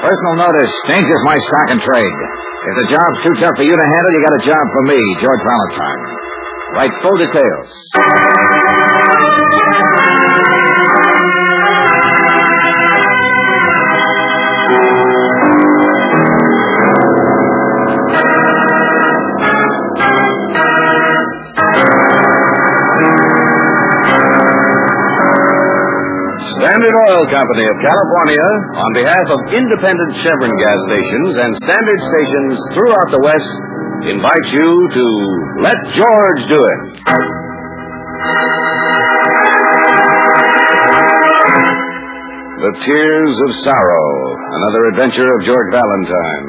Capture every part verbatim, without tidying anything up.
Personal notice. Danger's my stock and trade. If the job's too tough for you to handle, you got a job for me, George Valentine. Write full details. Standard Oil Company of California, on behalf of independent Chevron gas stations and standard stations throughout the West, invites you to Let George Do It. The Tears of Sorrow, another adventure of George Valentine.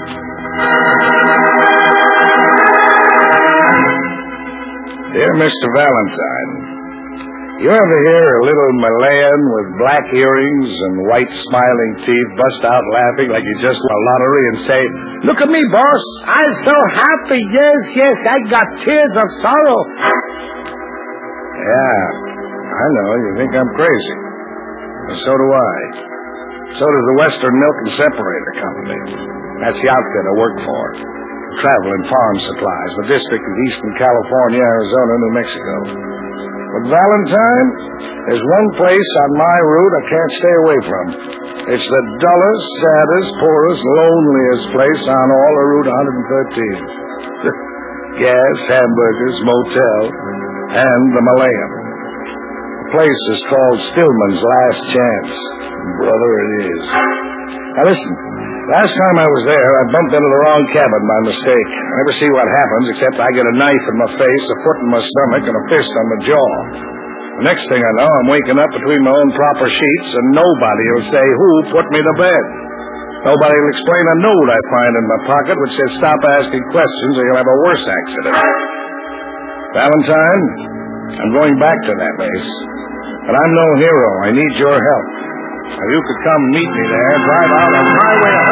Dear Mister Valentine, you ever hear a little Malayan with black earrings and white smiling teeth bust out laughing like he just won a lottery and say, "Look at me, boss. I'm so happy. Yes, yes, I got tears of sorrow." Yeah, I know. You think I'm crazy. Well, so do I. So does the Western Milk and Separator Company. That's the outfit I work for. Travel and farm supplies. The district is Eastern California, Arizona, New Mexico. But Valentine, there's one place on my route I can't stay away from. It's the dullest, saddest, poorest, loneliest place on all of Route one thirteen. Gas, hamburgers, motel, and the Malayan. The place is called Stillman's Last Chance. Brother, it is. Now listen, last time I was there, I bumped into the wrong cabin by mistake. I never see what happens except I get a knife in my face, a foot in my stomach, and a fist on my jaw. The next thing I know, I'm waking up between my own proper sheets, and nobody will say who put me to bed. Nobody will explain a note I find in my pocket which says, "Stop asking questions or you'll have a worse accident." Valentine, I'm going back to that place. But I'm no hero. I need your help. If you could come meet me there, drive out on Highway one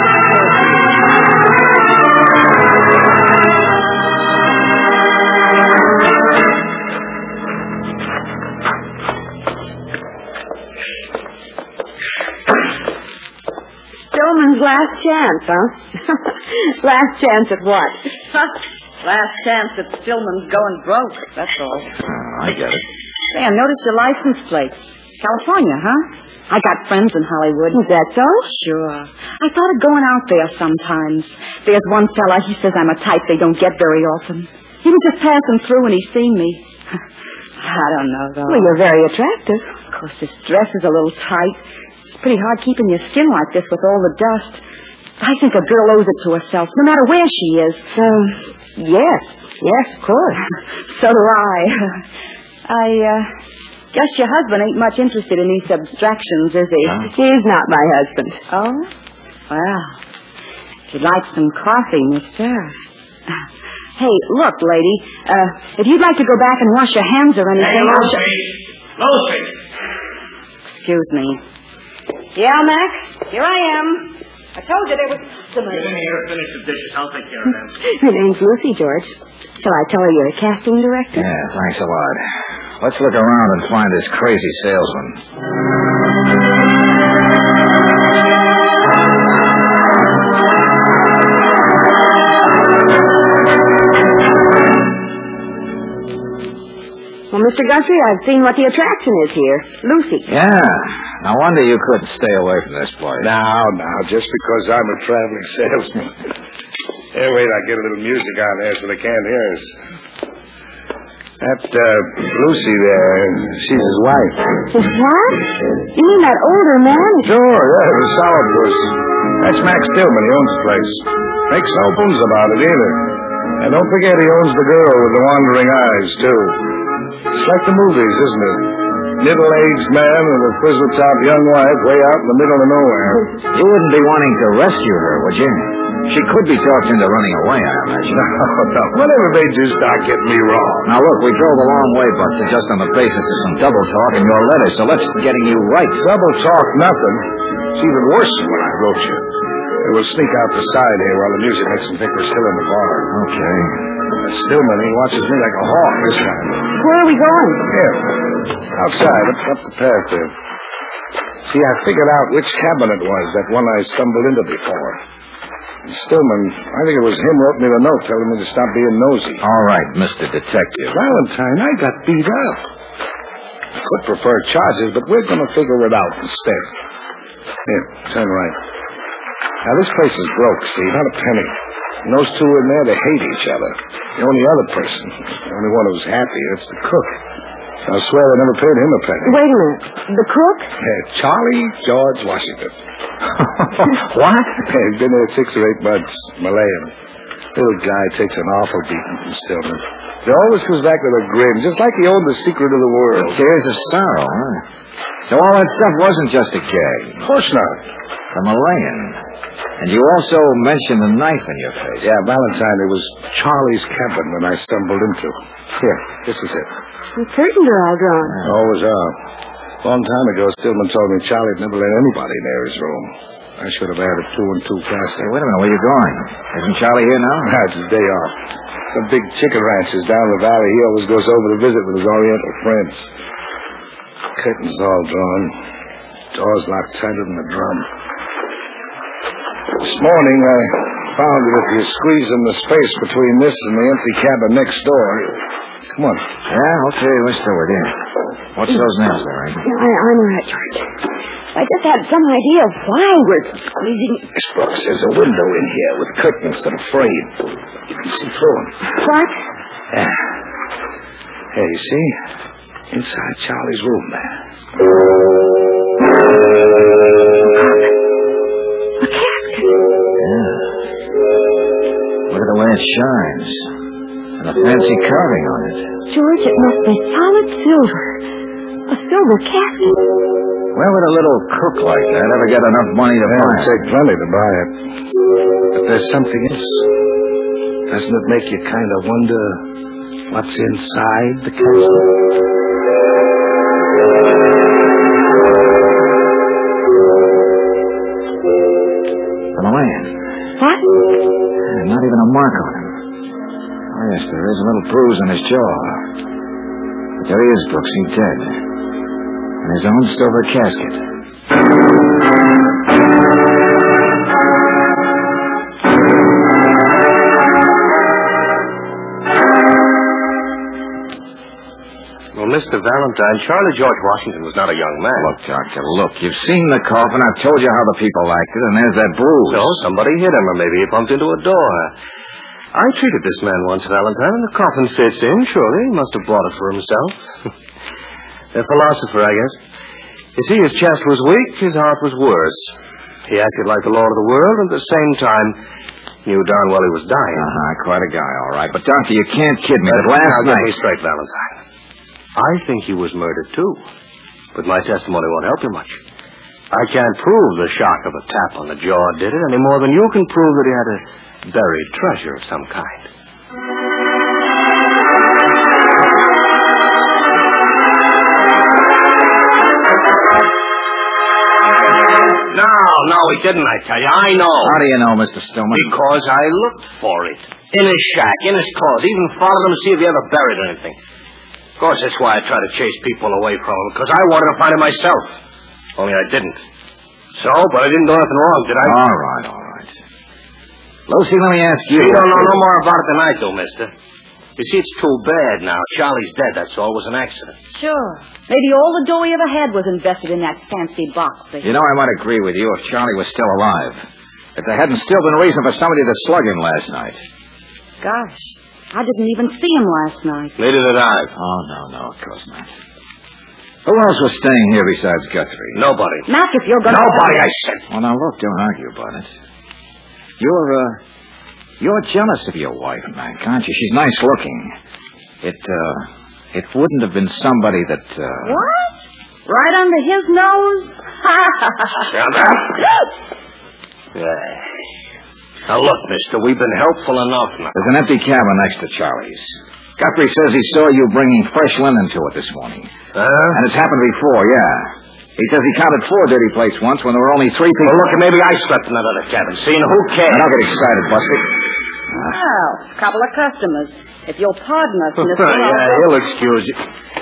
Stillman's last chance, huh? Last chance at what? Last chance at Stillman's going broke, that's all. Oh, I get it. Say, I noticed your license plate. California, huh? I got friends in Hollywood. Is that so? Sure. I thought of going out there sometimes. There's one fella, he says I'm a type they don't get very often. He was just passing through and he seen me. I don't know, though. Well, you're very attractive. Of course, this dress is a little tight. It's pretty hard keeping your skin like this with all the dust. I think a girl owes it to herself, no matter where she is. Um, yes. Yes, of course. So do I. I, uh... guess your husband ain't much interested in these abstractions, is he? No. He's not my husband. Oh? Well, if you'd like some coffee, mister. Hey, look, lady. Uh, if you'd like to go back and wash your hands or anything... Hey, I'll Lucy! Lucy! Excuse me. Yeah, Mac? Here I am. I told you there was... Get in here, finish the dishes. I'll take care of them. Her name's Lucy, George. Shall I tell her you're a casting director? Yeah, thanks a lot. Let's look around and find this crazy salesman. Well, Mister Guthrie, I've seen what the attraction is here. Lucy. Yeah. No wonder you couldn't stay away from this place. Now, now, just because I'm a traveling salesman. Hey, wait, I get a little music on there so they can't hear us. That, uh, Lucy there, she's his wife. His what? You mean that older man? Sure, yeah, the sourpuss. That's Max Stillman. He owns the place. Makes no bones about it, either. And don't forget he owns the girl with the wandering eyes, too. It's like the movies, isn't it? Middle-aged man with a frizzle-top young wife way out in the middle of nowhere. You wouldn't be wanting to rescue her, would you? She could be talked into running away, I imagine. No, no. Whenever they do start getting me wrong. Now, look, we drove a long way, Buster, just on the basis of some double talk in your letter, so let's getting you right. Double talk, nothing. It's even worse than when I wrote you. They will sneak out the side here while the music makes them think we're still in the bar. Okay. But Stillman, he watches me like a hawk this time. Where are we going? Here. Outside, up, up the path there. See, I figured out which cabin it was, that one I stumbled into before. And Stillman, I think it was him who wrote me the note telling me to stop being nosy. All right, Mister Detective. Valentine, I got beat up. I could prefer charges, but we're going to figure it out instead. Here, turn right. Now, this place is broke, see, not a penny. And those two in there, they hate each other. The only other person, the only one who's happy, that's the cook. I swear they never paid him a penny. Wait a minute. The cook? Yeah, Charlie George Washington. What? Yeah, he's been there six or eight months, Malayan. Little guy takes an awful beating from Stillman. He always comes back with a grin, just like he owned the secret of the world. Tears of sorrow, huh? So all that stuff wasn't just a gag. Of course not. The Malayan. And you also mentioned the knife in your face. Yeah, Valentine, it was Charlie's cabin when I stumbled into. Here, this is it. The curtains are all drawn. Always are. A long time ago, Stillman told me Charlie'd never let anybody near his room. I should have added two and two faster. Hey, wait a minute. Where are you going? Isn't Charlie here now? Nah, it's his day off. Some big chicken ranches down the valley. He always goes over to visit with his Oriental friends. Curtains all drawn. Doors locked tighter than a drum. This morning, I found that if you squeeze in the space between this and the empty cabin next door... Come on. Yeah, okay, let's do it, yeah. What's those nails there, Amy? I, I'm all right, George. I just had some idea of why we're squeezing. Miss Brooks, there's a window in here with curtains that are frayed. You can see through them. What? Yeah. Hey, you see? Inside Charlie's room there. A cat. Yeah. Look at the way it shines. And a fancy carving on it. George, it must be solid silver. A silver casket. Where would a little cook like that ever get enough money to Yeah, buy it'd it? take plenty to buy it. But there's something else. Doesn't it make you kind of wonder what's inside the castle? The Malayan. What? Yeah, not even a mark on him. Oh, yes, there is a little bruise on his jaw. But there he is, Brooksy, dead. In his own silver casket. Well, Mister Valentine, Charlie George Washington was not a young man. Look, Doctor, look. You've seen the coffin. I've told you how the people acted, and there's that bruise. So, somebody hit him, or maybe he bumped into a door. I treated this man once, Valentine, and the coffin fits in, surely. He must have bought it for himself. A philosopher, I guess. You see, his chest was weak, his heart was worse. He acted like the lord of the world, and at the same time knew darn well he was dying. Uh-huh, quite a guy, all right. But, Doctor, you can't kid me. But last now, night... get me straight, Valentine. I think he was murdered, too. But my testimony won't help you much. I can't prove the shock of a tap on the jaw did it any more than you can prove that he had a buried treasure of some kind. No, no, he didn't, I tell you. I know. How do you know, Mister Stillman? Because I looked for it. In his shack, in his clothes. Even followed him to see if he ever buried anything. Of course, that's why I try to chase people away from him. Because I wanted to find it myself. Only I didn't. So, but I didn't do anything wrong, did I? All right, all right. Lucy, let me ask you. You don't know no more about it than I do, mister. You see, it's too bad now. Charlie's dead, that's all. It was an accident. Sure. Maybe all the dough he ever had was invested in that fancy box. Thing. You know, I might agree with you if Charlie was still alive. If there hadn't still been reason for somebody to slug him last night. Gosh, I didn't even see him last night. Neither did I. Oh, no, no, of course not. Who else was staying here besides Guthrie? Nobody. Mac, if you're going to... Nobody, I said. Well, now, look, don't argue about it. You're, uh... You're jealous of your wife, Mac, aren't you? She's nice looking. It, uh... It wouldn't have been somebody that, uh... What? Right under his nose? Shut up. Yeah. Now, look, mister, we've been helpful enough now. There's an empty cabin next to Charlie's. Guthrie says he saw you bringing fresh linen to it this morning. Huh? And it's happened before, yeah. He says he counted four dirty plates once when there were only three people. Well, look, maybe I slept in that other cabin. See, and who cares? Now, don't get excited, Buster. Well, a couple of customers. If you'll pardon us, Mister Yeah, he'll excuse you.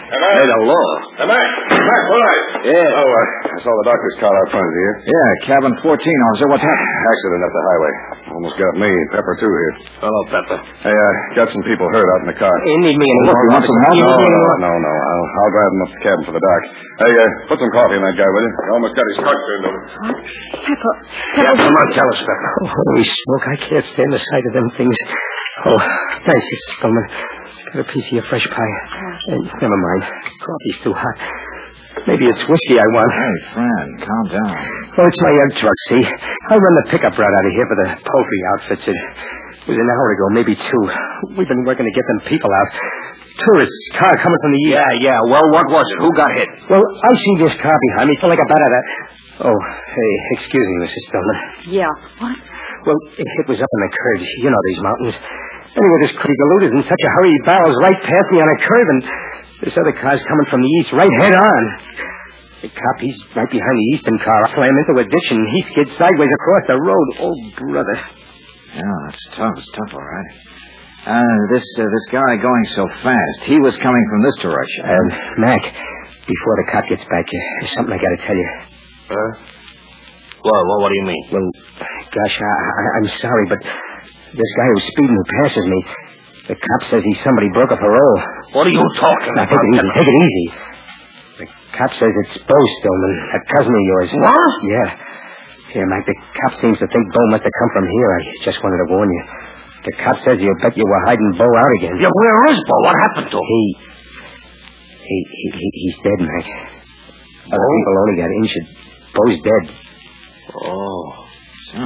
Made a law. Am I? Mac, all right. Yeah. Oh, uh, I saw the doctor's car out front here. Yeah, cabin fourteen, officer. What's happened? Accident up the highway. Almost got me. Pepper, too, here. Hello, Pepper. Hey, uh, got some people hurt out in the car. You need me Look, anymore, you want officer. some help? You No, need me no, anymore? no, no. I'll, I'll drive him up to the cabin for the doc. Hey, uh, put some coffee in that guy, will you? He almost got his heart turned over. Pepper. Yeah, come on, tell us, Pepper. Oh, what do we smoke? I can't stand the sight of them things. Oh, thanks, Mister Stillman. Got a piece of your fresh pie. Uh, never mind. Coffee's too hot. Maybe it's whiskey I want. Hey, friend, calm down. Well, it's my egg truck, see? I run the pickup route out of here for the poultry outfits. It was an hour ago, maybe two. We've been working to get them people out. Tourists, car coming from the east. Yeah, yeah. Well, what was it? Who got hit? Well, I see this car behind me. Feel like a bat out of... Oh, hey, excuse me, Missus Stillman. Yeah. What? Well, it, it was up in the curves. You know these mountains. Anyway, this pretty galoot is in such a hurry, he barrels right past me on a curve, and this other car's coming from the east right head on. The cop, he's right behind the eastern car. I slam into a ditch, and he skids sideways across the road. Oh, brother. Yeah, it's tough. It's tough, all right. Uh, this uh, this guy going so fast, he was coming from this direction. Um, Mac, before the cop gets back, uh, there's something I got to tell you. Huh? Well, well, what do you mean? Well, gosh, I, I, I'm sorry, but this guy who's speeding who passes me, the cop says he's somebody broke a parole. What are you talking Now, about? take it easy, take it easy. The cop says it's Bo Stillman, a cousin of yours. What? Yeah. Here, Mike, the cop seems to think Bo must have come from here. I just wanted to warn you. The cop says you bet you were hiding Bo out again. Yeah, where is Bo? What happened to him? He... He, he, he he's dead, Mike. Other people only got injured. Bo's dead. Oh. So,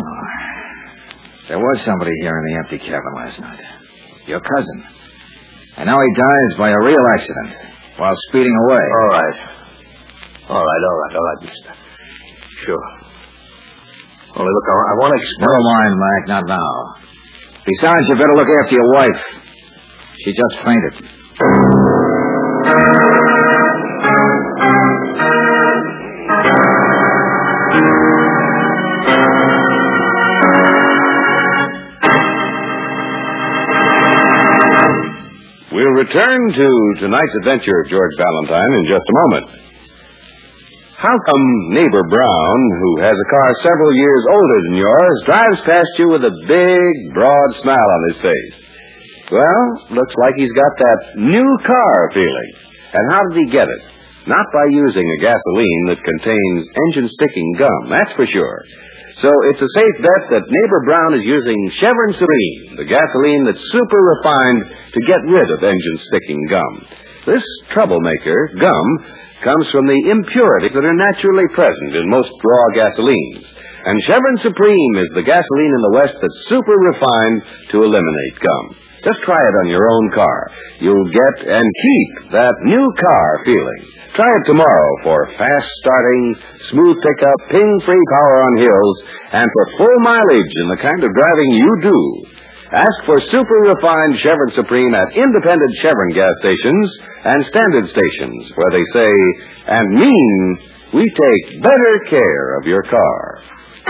there was somebody here in the empty cabin last night. Your cousin. And now he dies by a real accident while speeding away. All right. All right, all right, all right, mister. Sure. Only look, I, I want to explain. Never mind, Mac, not now. Besides, you better look after your wife. She just fainted. We'll return to tonight's adventure of George Valentine in just a moment. How come neighbor Brown, who has a car several years older than yours, drives past you with a big, broad smile on his face? Well, looks like he's got that new car feeling. And how did he get it? Not by using a gasoline that contains engine-sticking gum, that's for sure. So it's a safe bet that neighbor Brown is using Chevron Supreme, the gasoline that's super refined to get rid of engine-sticking gum. This troublemaker, gum, comes from the impurities that are naturally present in most raw gasolines. And Chevron Supreme is the gasoline in the West that's super refined to eliminate gum. Just try it on your own car. You'll get and keep that new car feeling. Try it tomorrow for fast-starting, smooth pickup, ping-free power on hills, and for full mileage in the kind of driving you do. Ask for super-refined Chevron Supreme at independent Chevron gas stations and standard stations, where they say and mean, we take better care of your car.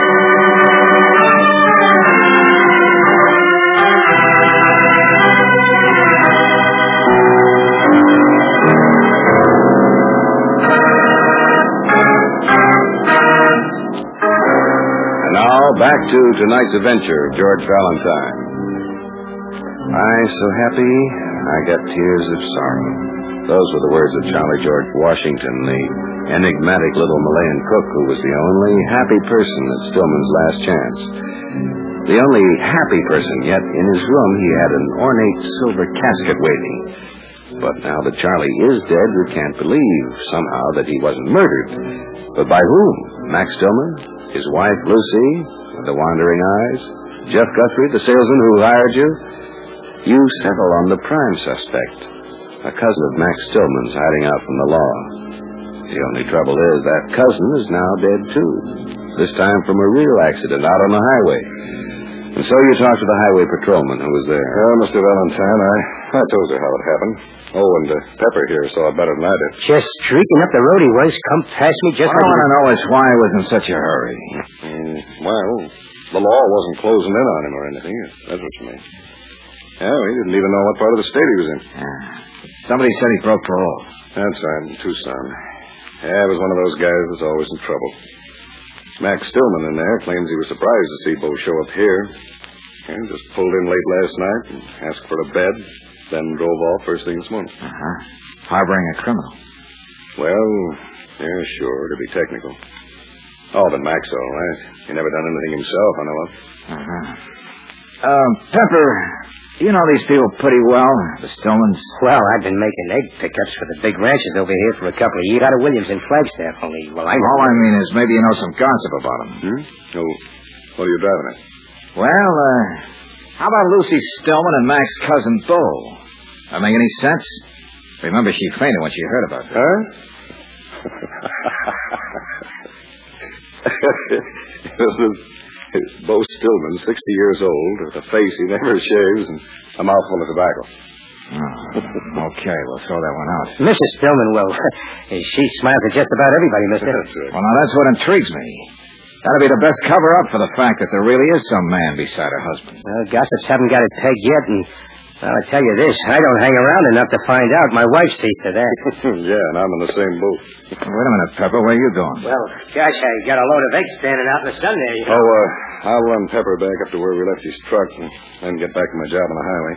Back to tonight's adventure of George Valentine. I so happy I got tears of sorrow. Those were the words of Charlie George Washington, the enigmatic little Malayan cook who was the only happy person at Stillman's last chance. The only happy person, yet in his room he had an ornate silver casket waiting. But now that Charlie is dead, we can't believe somehow that he wasn't murdered. But by whom? Max Stillman? His wife, Lucy, with the wandering eyes? Jeff Guthrie, the salesman who hired you? You settle on the prime suspect, a cousin of Max Stillman's hiding out from the law. The only trouble is that cousin is now dead, too. This time from a real accident out on the highway. And so you talked to the highway patrolman who was there. Well, Mister Valentine, I, I told you how it happened. Oh, and uh, Pepper here saw it better than I did. Just streaking up the road he was, come past me just What like... I want to know is why he was in such a hurry. Mm, well, the law wasn't closing in on him or anything. That's what you mean. Yeah, he didn't even know what part of the state he was in. Ah. Somebody said he broke parole. That's right, in Tucson. Yeah, he was one of those guys that's always in trouble. Max Stillman in there claims he was surprised to see Bo show up here. And just pulled in late last night and asked for a bed, then drove off first thing this morning. Uh-huh. Harboring a criminal. Well, yeah, sure, to be technical. Oh, but Max, all right. He never done anything himself, I know of. Uh-huh. Uh, Pepper, you know these people pretty well, the Stillmans. Well, I've been making egg pickups for the big ranches over here for a couple of years out of Williams and Flagstaff, only, well, I know. All I mean is maybe you know some gossip about them. Hmm? Oh, what are you driving at? Well, uh, how about Lucy Stillman and Max's cousin Bo? That make any sense? Remember, she fainted when she heard about it. Huh? Bo Stillman, sixty years old, with a face he never shaves and a mouthful of tobacco. Oh, okay, we'll throw that one out. Missus Stillman, well, she smiles at just about everybody, mister. That's right. Well, now that's what intrigues me. That'll be the best cover-up for the fact that there really is some man beside her husband. Well, gossips haven't got it pegged yet, and well, I'll tell you this, I don't hang around enough to find out. My wife sees to that. Yeah, and I'm in the same boat. Wait a minute, Pepper, where are you going? Well, gosh, I got a load of eggs standing out in the sun there. You know. Oh, uh, I'll run Pepper back up to where we left his truck and then get back to my job on the highway.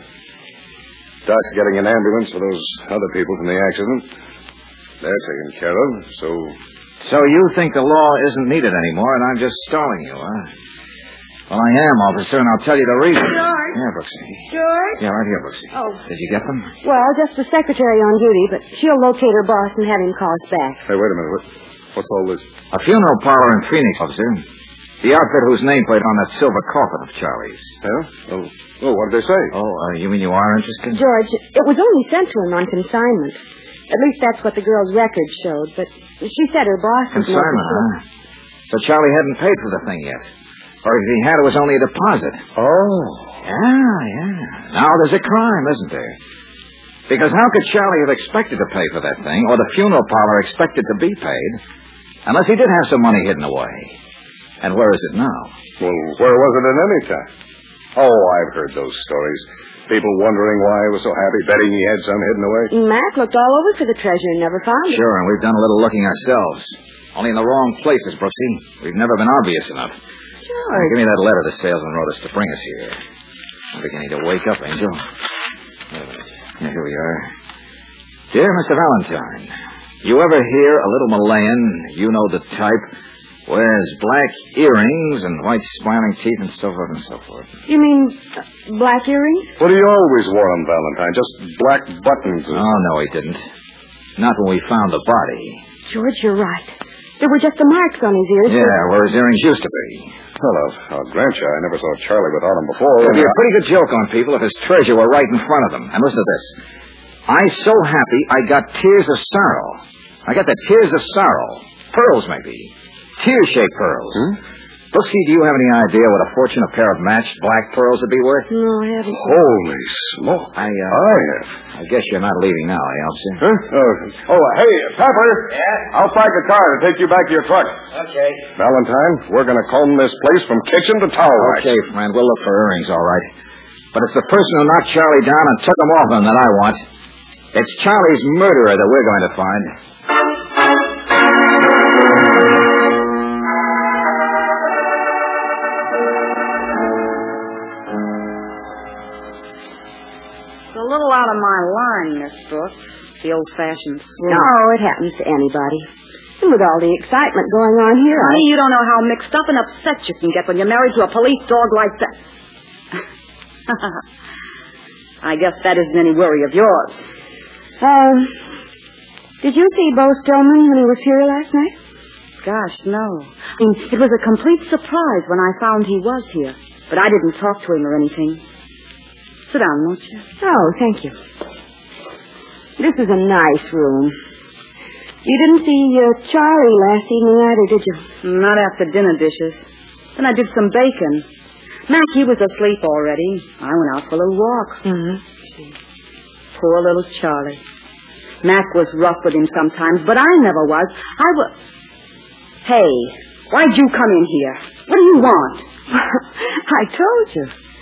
Doc's getting an ambulance for those other people from the accident. They're taken care of, so... So you think the law isn't needed anymore, and I'm just stalling you, huh? Well, I am, officer, and I'll tell you the reason. George? Yeah, Brooksy. George? Yeah, right here, Brooksy. Oh. Did you get them? Well, just the secretary on duty, but she'll locate her boss and have him call us back. Hey, wait a minute. What, what's all this? A funeral parlor in Phoenix, officer. The outfit whose nameplate on that silver coffin of Charlie's. Huh? Oh, oh what did they say? Oh, uh, you mean you are interested? George, it was only sent to him on consignment. At least that's what the girl's record showed, but she said her boss was... Consignment, huh? So Charlie hadn't paid for the thing yet. Or if he had, it was only a deposit. Oh. Yeah, yeah. Now there's a crime, isn't there? Because how could Charlie have expected to pay for that thing, or the funeral parlor expected to be paid, unless he did have some money hidden away? And where is it now? Well, where was it at any time? Oh, I've heard those stories. People wondering why he was so happy, betting he had some hidden away. Mac looked all over for the treasure and never found it. Sure, and we've done a little looking ourselves. Only in the wrong places, Brooksy. We've never been obvious enough. Sure. Now, give me that letter the salesman wrote us to bring us here. I'm beginning to wake up, Angel. Wait a minute. Yeah, here we are. Dear Mister Valentine, you ever hear a little Malayan, you know the type, wears black earrings and white smiling teeth and so forth and so forth? You mean uh, black earrings? What do you always wore on Valentine? Just black buttons. And... Oh, no, he didn't. Not when we found the body. George, you're right. There were just the marks on his ears. Yeah, where his earrings used to be. Well, I'll, I'll grant you, I never saw Charlie without them before. It'd be a pretty good joke on people if his treasure were right in front of them. And listen to this. I so happy I got tears of sorrow. I got the tears of sorrow. Pearls, maybe. Tear-shaped pearls. Hmm? Brooksy, do you have any idea what a fortune a pair of matched black pearls would be worth? No, I haven't. Holy smoke. I, uh... I have. I guess you're not leaving now, eh, officer? Huh? Uh, oh, hey, Pepper. Yeah? I'll park a car to take you back to your truck. Okay. Valentine, we're going to comb this place from kitchen to towel rack. Okay, friend, we'll look for earrings, all right. But it's the person who knocked Charlie down and took them off him that I want. It's Charlie's murderer that we're going to find. A little out of my line, Miss Brooks. The old-fashioned swoon. No, it happens to anybody. And with all the excitement going on here, I... Honey, you don't know how mixed up and upset you can get when you're married to a police dog like that. I guess that isn't any worry of yours. Um, did you see Bo Stillman when he was here last night? Gosh, no. I mean, it was a complete surprise when I found he was here. But I didn't talk to him or anything. Sit down, won't you? Oh, thank you. This is a nice room. You didn't see uh, Charlie last evening either, did you? Not after dinner dishes. Then I did some bacon. Mac, he was asleep already. I went out for a little walk. Mm-hmm. Poor little Charlie. Mac was rough with him sometimes, but I never was. I was... Hey, why'd you come in here? What do you want? I told you.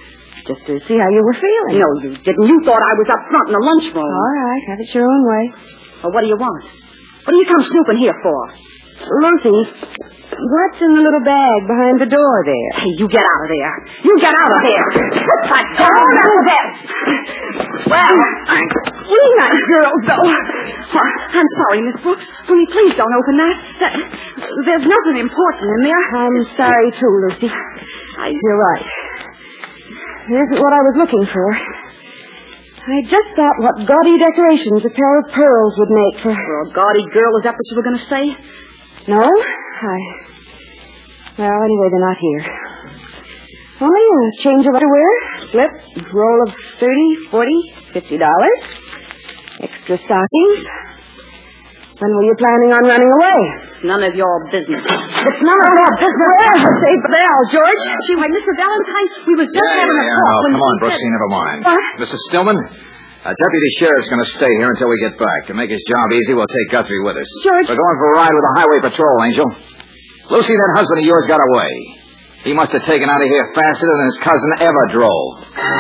just to see how you were feeling. No, you didn't. You thought I was up front in the lunchroom. All right, have it your own way. Well, what do you want? What do you come snooping here for? Lucy, what's in the little bag behind the door there? Hey, you get out of there. You get out of here. Put that down out of there. Well, we nice girls, though. Oh, I'm sorry, Miss Brooks. Will you please don't open that? that? There's nothing important in there. I'm sorry, too, Lucy. I... You're right. It isn't what I was looking for. I just thought what gaudy decorations a pair of pearls would make for... For a gaudy girl, is that what you were going to say? No, I... Well, anyway, they're not here. Only a change of underwear, slip, roll of thirty, forty, fifty dollars, extra stockings. When were you planning on running away? None of your business. It's none of your business. Where's the safe bell, George? Gee, why, Mister Valentine, we was just Yeah, having a yeah, talk no, when come she on, said... Brooksy, never mind. What? Missus Stillman, a deputy sheriff's going to stay here until we get back. To make his job easy, we'll take Guthrie with us. George. We're going for a ride with the highway patrol, Angel. Lucy, that husband of yours got away. He must have taken out of here faster than his cousin ever drove.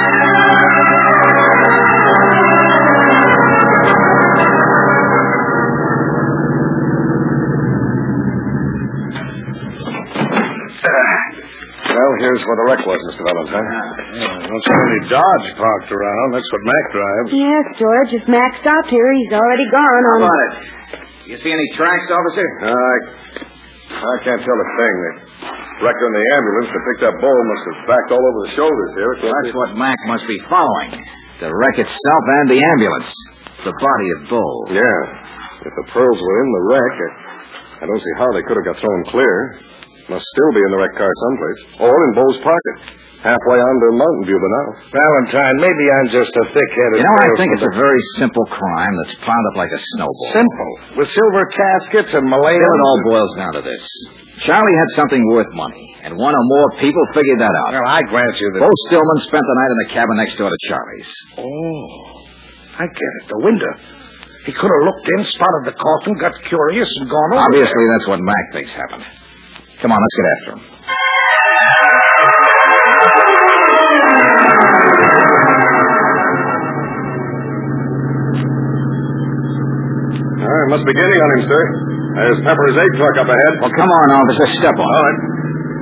Well, here's where the wreck was, Mister Valentine. Yeah, don't see any Dodge parked around. That's what Mac drives. Yes, George. If Mac stopped here, he's already gone on... How about it? You see any tracks, officer? No, I, I can't tell a thing. The wrecker in the ambulance that picked up Bull must have backed all over the shoulders here. That's what Mac must be following. The wreck itself and the ambulance. The body of Bull. Yeah. If the pearls were in the wreck, I, I don't see how they could have got thrown clear. Must still be in the wrecked car someplace. Or in Bull's pocket. Halfway on to Mountain View by now. Valentine, maybe I'm just a thick-headed... You know, I think it's a very simple crime that's piled up like a snowball. Simple. With silver caskets and Malayan... Still, it all boils down to this. Charlie had something worth money, and one or more people figured that out. Well, I grant you that... Bo Stillman spent the night in the cabin next door to Charlie's. Oh, I get it. The window. He could have looked in, spotted the coffin, got curious, and gone over Obviously, there. that's what Mac thinks happened. Come on, let's get after him. All right, must be getting on him, sir. There's Pepper's egg truck up ahead. Well, come on, officer. Step on. All right.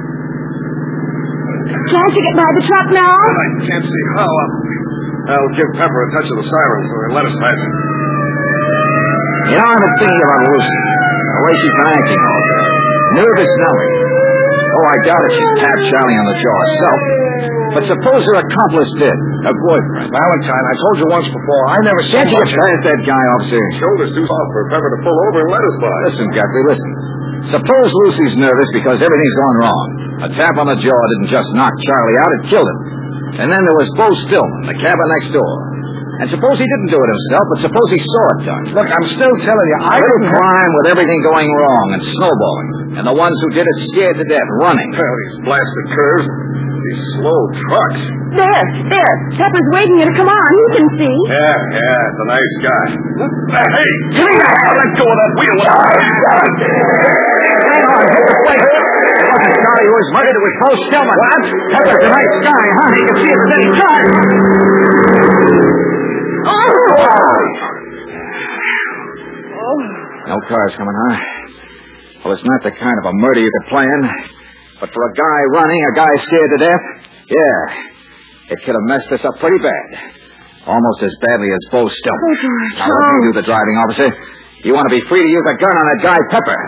Can't you get by the truck now? I can't see how. I'll, I'll give Pepper a touch of the siren so he'll let us pass him. You know, I've been thinking about Lucy. The way she's been acting all day. Nervous knowing. Oh, I doubt if she tapped Charlie on the jaw herself. But suppose her accomplice did. Her boyfriend. Valentine, I told you once before, I never saw Can't you get past that guy, officer? Shoulder's too soft for Pepper to pull over and let us by. Listen, Guthrie, listen. Suppose Lucy's nervous because everything's gone wrong. A tap on the jaw didn't just knock Charlie out, it killed him. And then there was Bo Stillman, the cabin next door. And suppose he didn't do it himself, but suppose he saw it done. Look, I'm still telling you, I A little didn't... crime with everything going wrong and snowballing. And the ones who did it scared to death, running. Well, these blasted curves, these slow trucks. There, there. Pepper's waving you to come on. You can see. Yeah, yeah, it's a nice guy. Hey, give me your hand. Let go of that wheel. Hang on, wait. It wasn't Charlie who was murdered, it was Bo Stillman. What? Pepper's a nice guy, huh? You can see it at any time. No cars coming, huh? Well, it's not the kind of a murder you could plan. But for a guy running, a guy scared to death, yeah, it could have messed us up pretty bad. Almost as badly as Bo Stillman. Oh, George. Now, let me do the driving, officer. You want to be free to use a gun on that guy, Pepper.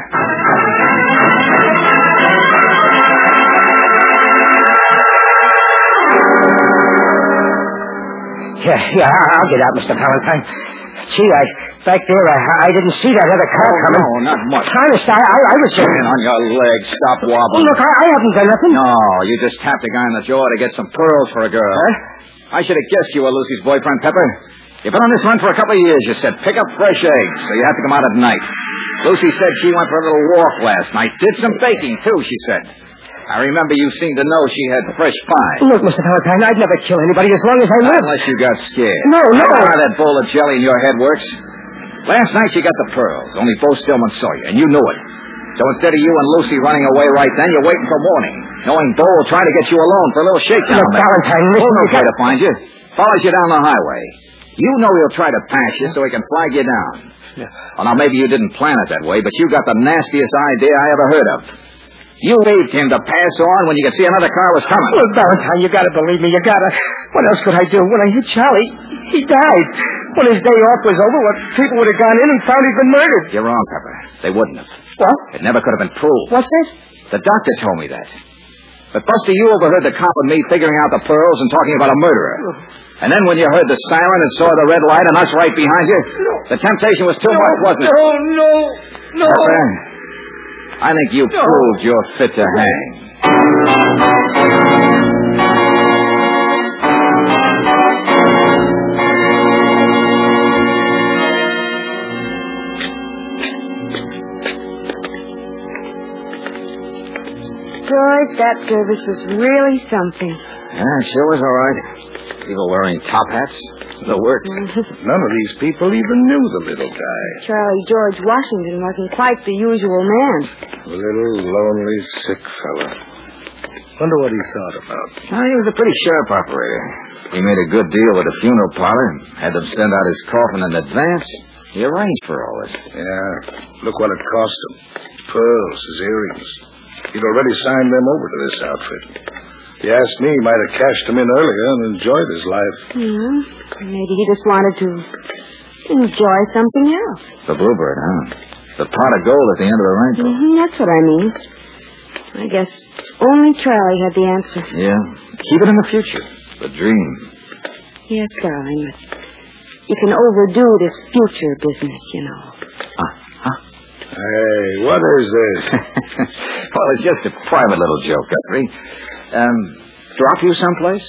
Yeah, yeah, I'll get out, Mister Valentine. Gee, I, back there, I, I didn't see that other car Oh, coming. no, not much. Honest, I, I, I was just... Stand on your legs. Stop Oh, wobbling. look, I, I haven't done nothing. No, you just tapped a guy on the jaw to get some pearls for a girl. Huh? I should have guessed you were Lucy's boyfriend, Pepper. You've been on this run for a couple of years, you said. Pick up fresh eggs, so you have to come out at night. Lucy said she went for a little walk last night. Did some baking, too, she said. I remember you seemed to know she had fresh pie. Look, Mister Valentine, I'd never kill anybody as long as I live. Unless you got scared. No, no. I know how that bowl of jelly in your head works. Last night you got the pearls. Only Bo Stillman saw you, and you knew it. So instead of you and Lucy running away right then, you're waiting for morning, knowing Bo will try to get you alone for a little shakedown. Look, Valentine, listen. Bo's no try to find you. Follows you down the highway. You know he'll try to pass you so he can flag you down. Yeah. Well, now, maybe you didn't plan it that way, but you got the nastiest idea I ever heard of. You waved him to pass on when you could see another car was coming. Look, Valentine, you gotta believe me. You gotta. What else could I do? When I hit Charlie, he died. When his day off was over, what people would have gone in and found he'd been murdered. You're wrong, Pepper. They wouldn't have. What? It never could have been proved. What's this? The doctor told me that. But, Buster, you overheard the cop and me figuring out the pearls and talking about a murderer. And then when you heard the siren and saw the red light and us right behind you, no. the temptation was too no, much, wasn't it? No, no, no. Pepper, I think you no. proved you're fit to hang. George, that service was really something. Yeah, it sure was all right. People wearing top hats. The works. None of these people even knew the little guy. Charlie George Washington wasn't quite the usual man. A little, lonely, sick fella. Wonder what he thought about. Well, he was a pretty sharp operator. He made a good deal with the funeral parlor. Had them send out his coffin in advance. He arranged for all this. Yeah, look what it cost him. Pearls, his earrings. He'd already signed them over to this outfit. If you asked me, he might have cashed them in earlier and enjoyed his life. Yeah, maybe he just wanted to enjoy something else. The bluebird, huh? The pot of gold at the end of the rainbow. Mm-hmm, that's what I mean. I guess only Charlie had the answer. Yeah. Keep it in the future. The dream. Yes, darling, but you can overdo this future business, you know. Huh? Huh? Hey, what is this? Well, it's just a private little joke, Guthrie. Um, drop you someplace?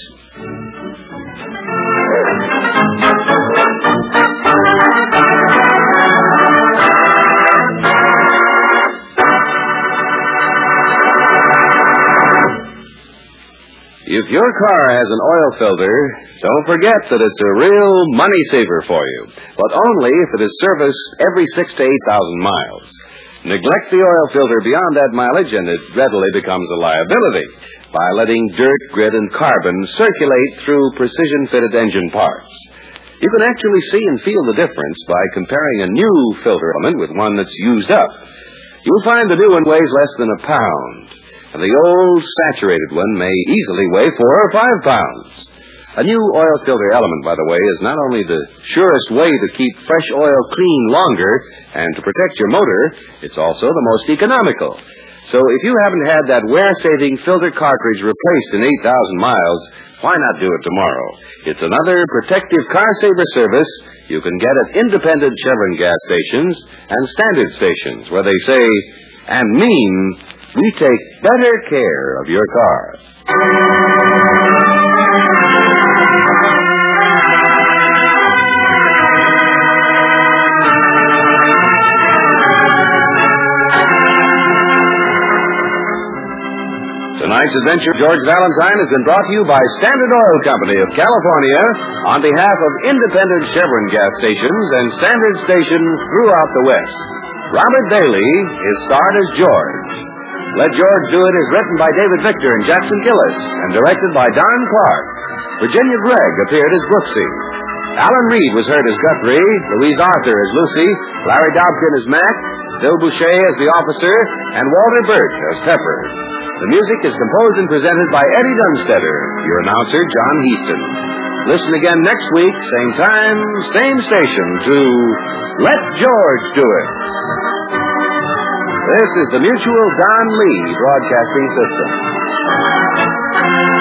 If your car has an oil filter, don't forget that it's a real money saver for you, but only if it is serviced every six to eight thousand miles. Neglect the oil filter beyond that mileage, and it readily becomes a liability by letting dirt, grit, and carbon circulate through precision-fitted engine parts. You can actually see and feel the difference by comparing a new filter element with one that's used up. You'll find the new one weighs less than a pound, and the old saturated one may easily weigh four or five pounds. A new oil filter element, by the way, is not only the surest way to keep fresh oil clean longer and to protect your motor, it's also the most economical. So if you haven't had that wear-saving filter cartridge replaced in eight thousand miles, why not do it tomorrow? It's another protective car-saver service you can get at independent Chevron gas stations and standard stations, where they say and mean, we take better care of your car. Tonight's adventure, George Valentine, has been brought to you by Standard Oil Company of California on behalf of independent Chevron gas stations and standard stations throughout the West. Robert Bailey is starred as George. Let George Do It is written by David Victor and Jackson Gillis and directed by Don Clark. Virginia Gregg appeared as Brooksy. Alan Reed was heard as Guthrie, Louise Arthur as Lucy, Larry Dobkin as Mac, Bill Boucher as the officer, and Walter Birch as Pepper. The music is composed and presented by Eddie Dunstetter, your announcer, John Heaston. Listen again next week, same time, same station, to Let George Do It. This is the Mutual Don Lee Broadcasting System.